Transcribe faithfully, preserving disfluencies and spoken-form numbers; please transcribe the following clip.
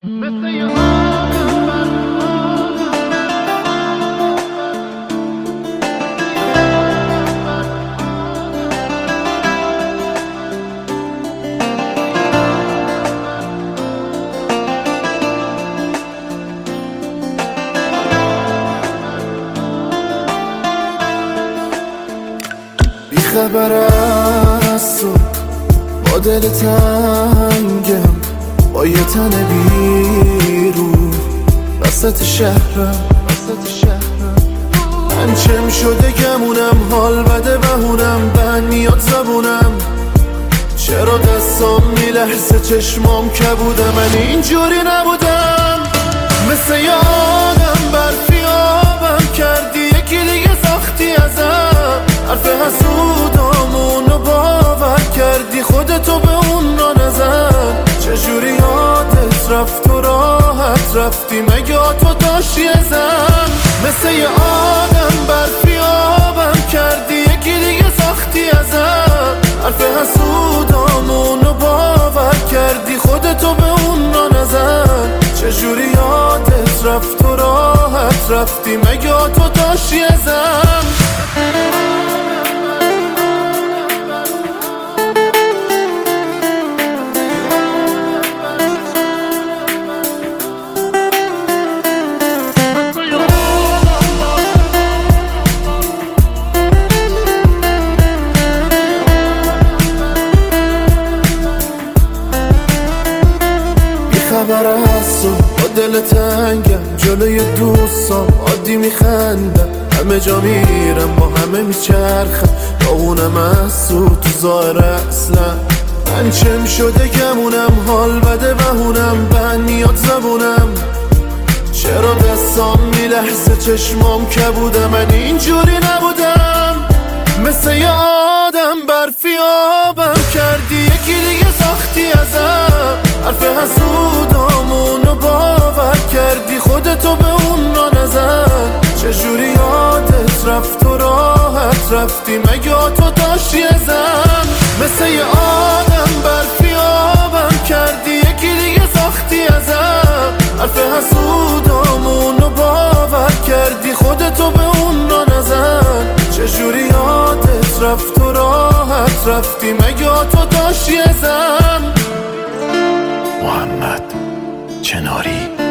مثل یه آدم بر بی خبر از تو با دل تنگم، با یه تن بیرون وسط شهرم وسط شهرم من چم شده گمونم، حال بده بهونم، بند میاد زبونم، چرا دستام میلرزه چشمام کبودم، من اینجوری نبودم، مثل یه آدم برفی آبم کردی، یکی دیگه ساختی ازم، حرف حسودامونو باور کردی، خودتو به اون را نزن، چجوری یادت رفت و راحت رفتی، مگه تو داشتی ازم، مثل یه آدم برفی آبم کردی، یکی دیگه ساختی ازم، حرف حسودامونو باور کردی، خودتو به اون را نزن، چجوری یادت رفت و راحت رفتی، مگه تو داشتی ازم. خبر هستم با دل تنگم، جلوی دوستام عادی میخندم، همه جا میرم با همه میچرخم، با اونم از تو تو ظاهر اصلا من چم شده گمونم، حال بده بهونم، بند میاد زبونم، چرا دستام میلرزه چشمام کبودم، من اینجوری نبودم، مثل یه آدم برفی آبم کردی، یکی دیگه ساختی ازم، حرف حسودامونو باور کردی، خودتو به اون را نزن، چجوری یادت رفت و راحت رفتی، مگه تو داشتی ازم، مثل یه آدم برفی آبم کردی، یکی دیگه ساختی ازم، حرف حسودامونو باور کردی، خودتو به اون را نزن، چجوری یادت رفت و راحت رفتی، مگه تو داشتی ازم. محمد چناری